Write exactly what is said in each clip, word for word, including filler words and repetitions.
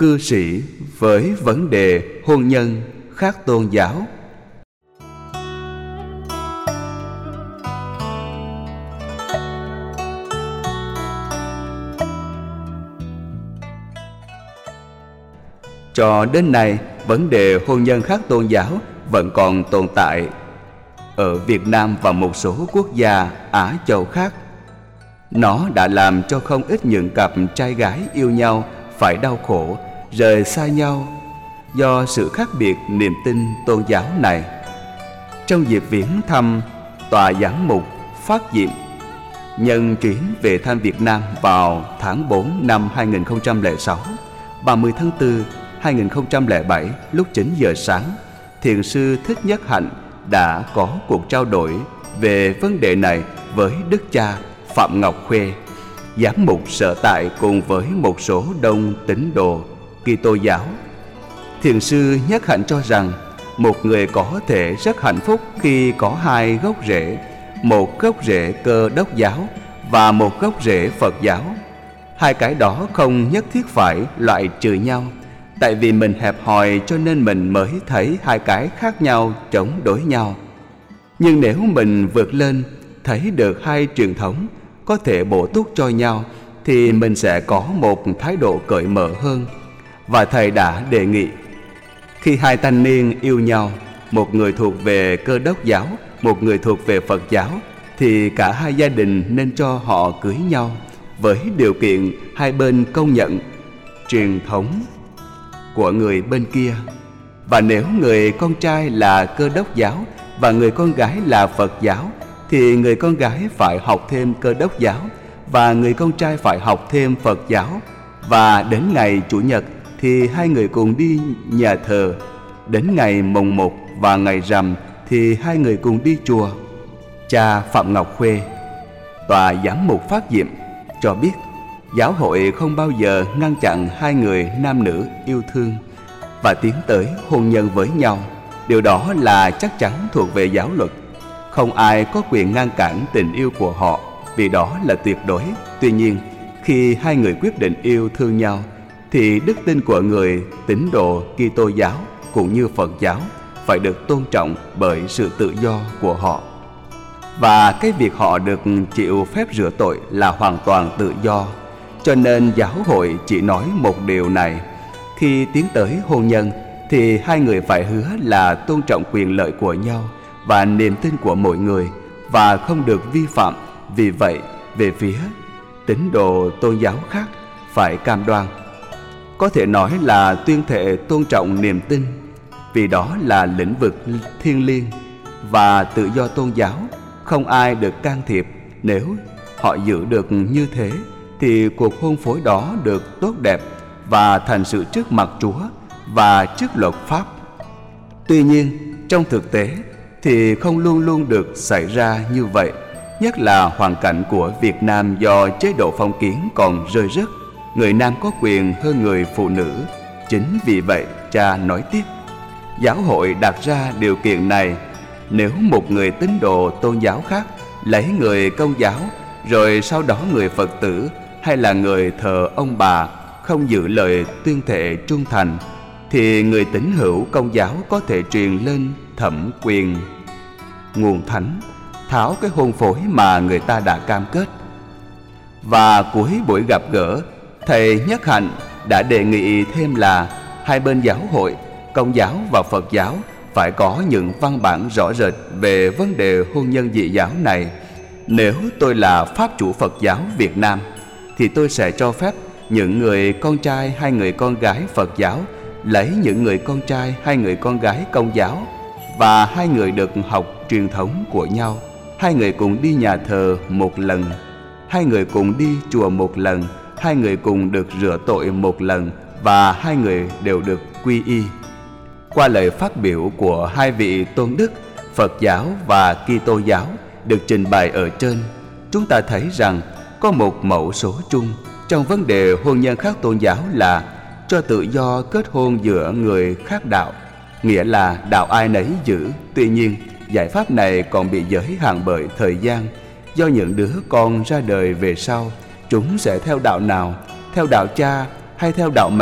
cư sĩ với vấn đề hôn nhân khác tôn giáo. Cho đến nay, vấn đề hôn nhân khác tôn giáo vẫn còn tồn tại ở Việt Nam và một số quốc gia Á Châu khác. Nó đã làm cho không ít những cặp trai gái yêu nhau phải đau khổ, rời xa nhau do sự khác biệt niềm tin tôn giáo này. Trong dịp viếng thăm Tòa Giám mục Phát Diệm nhân chuyến về thăm Việt Nam vào tháng tư năm hai nghìn không trăm lẻ sáu, ba mươi tháng tư hai nghìn không trăm lẻ bảy, lúc chín giờ sáng, Thiền sư Thích Nhất Hạnh đã có cuộc trao đổi về vấn đề này với Đức cha Phạm Ngọc Khuê, giám mục sở tại, cùng với một số đông tín đồ Kitô giáo. Thiền sư Nhất Hạnh cho rằng một người có thể rất hạnh phúc khi có hai gốc rễ, một gốc rễ Cơ Đốc giáo và một gốc rễ Phật giáo. Hai cái đó không nhất thiết phải loại trừ nhau. Tại vì mình hẹp hòi cho nên mình mới thấy hai cái khác nhau chống đối nhau. Nhưng nếu mình vượt lên, thấy được hai truyền thống có thể bổ túc cho nhau, thì mình sẽ có một thái độ cởi mở hơn. Và Thầy đã đề nghị, khi hai thanh niên yêu nhau, một người thuộc về Cơ Đốc giáo, một người thuộc về Phật giáo, thì cả hai gia đình nên cho họ cưới nhau, với điều kiện hai bên công nhận truyền thống của người bên kia. Và nếu người con trai là Cơ Đốc giáo và người con gái là Phật giáo, thì người con gái phải học thêm Cơ Đốc giáo và người con trai phải học thêm Phật giáo. Và đến ngày Chủ nhật thì hai người cùng đi nhà thờ. Đến ngày mồng một và ngày rằm thì hai người cùng đi chùa. Cha Phạm Ngọc Khuê, Tòa Giám mục Phát Diệm, cho biết giáo hội không bao giờ ngăn chặn hai người nam nữ yêu thương và tiến tới hôn nhân với nhau. Điều đó là chắc chắn thuộc về giáo luật. Không ai có quyền ngăn cản tình yêu của họ, vì đó là tuyệt đối. Tuy nhiên, khi hai người quyết định yêu thương nhau, thì đức tin của người tín đồ Kitô giáo cũng như Phật giáo phải được tôn trọng bởi sự tự do của họ. Và cái việc họ được chịu phép rửa tội là hoàn toàn tự do. Cho nên giáo hội chỉ nói một điều này: khi tiến tới hôn nhân thì hai người phải hứa là tôn trọng quyền lợi của nhau và niềm tin của mỗi người, và không được vi phạm. Vì vậy, về phía tín đồ tôn giáo khác phải cam đoan, có thể nói là tuyên thệ tôn trọng niềm tin, vì đó là lĩnh vực thiêng liêng và tự do tôn giáo. Không ai được can thiệp. Nếu họ giữ được như thế thì cuộc hôn phối đó được tốt đẹp và thành sự trước mặt Chúa và trước luật pháp. Tuy nhiên, trong thực tế thì không luôn luôn được xảy ra như vậy, nhất là hoàn cảnh của Việt Nam do chế độ phong kiến còn rơi rớt. Người nam có quyền hơn người phụ nữ. Chính vì vậy, cha nói tiếp, giáo hội đặt ra điều kiện này: nếu một người tín đồ tôn giáo khác lấy người Công giáo, rồi sau đó người Phật tử hay là người thờ ông bà không giữ lời tuyên thệ trung thành, thì người tín hữu Công giáo có thể truyền lên thẩm quyền nguồn thánh, tháo cái hôn phối mà người ta đã cam kết. Và cuối buổi gặp gỡ, Thầy Nhất Hạnh đã đề nghị thêm là hai bên giáo hội, Công giáo và Phật giáo phải có những văn bản rõ rệt về vấn đề hôn nhân dị giáo này. Nếu tôi là Pháp chủ Phật giáo Việt Nam, thì tôi sẽ cho phép những người con trai hay người con gái Phật giáo lấy những người con trai hay người con gái Công giáo, và hai người được học truyền thống của nhau. Hai người cùng đi nhà thờ một lần, hai người cùng đi chùa một lần, hai người cùng được rửa tội một lần, và hai người đều được quy y. Qua lời phát biểu của hai vị tôn đức Phật giáo và Kitô giáo được trình bày ở trên, chúng ta thấy rằng có một mẫu số chung trong vấn đề hôn nhân khác tôn giáo là cho tự do kết hôn giữa người khác đạo, nghĩa là đạo ai nấy giữ. Tuy nhiên, giải pháp này còn bị giới hạn bởi thời gian, do những đứa con ra đời về sau, chúng sẽ theo đạo nào, theo đạo cha hay theo đạo mẹ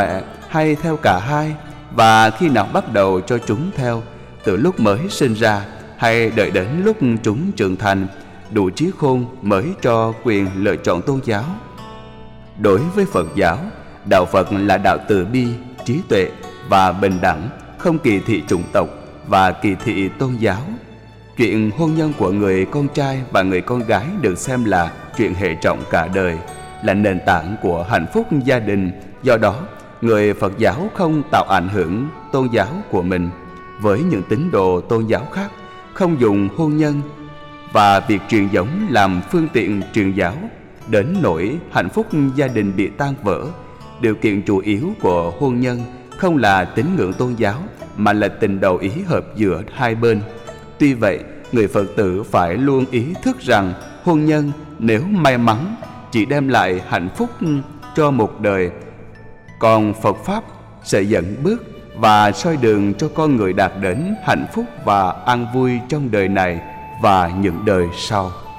hay theo cả hai, và khi nào bắt đầu cho chúng theo, từ lúc mới sinh ra hay đợi đến lúc chúng trưởng thành, đủ trí khôn mới cho quyền lựa chọn tôn giáo. Đối với Phật giáo, đạo Phật là đạo từ bi, trí tuệ và bình đẳng, không kỳ thị chủng tộc và kỳ thị tôn giáo. Chuyện hôn nhân của người con trai và người con gái được xem là chuyện hệ trọng cả đời, là nền tảng của hạnh phúc gia đình. Do đó, người Phật giáo không tạo ảnh hưởng tôn giáo của mình với những tín đồ tôn giáo khác, không dùng hôn nhân và việc truyền giống làm phương tiện truyền giáo, đến nỗi hạnh phúc gia đình bị tan vỡ. Điều kiện chủ yếu của hôn nhân không là tín ngưỡng tôn giáo, mà là tình đầu ý hợp giữa hai bên. Tuy vậy, người Phật tử phải luôn ý thức rằng hôn nhân nếu may mắn chỉ đem lại hạnh phúc cho một đời, còn Phật Pháp sẽ dẫn bước và soi đường cho con người đạt đến hạnh phúc và an vui trong đời này và những đời sau.